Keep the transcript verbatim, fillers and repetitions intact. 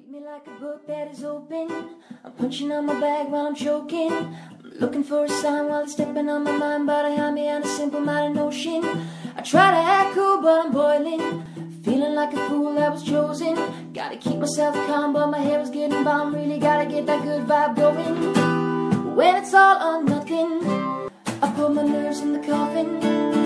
me like a book that is open. I'm punching on my bag while I'm choking. I'm looking for a sign while it's stepping on my mind, but I have me on a simple-minded notion. I try to act cool, but I'm boiling, feeling like a fool that was chosen. Gotta keep myself calm, but my hair is getting bomb. Really gotta get that good vibe going. When it's all or nothing, I put my nerves in the coffin.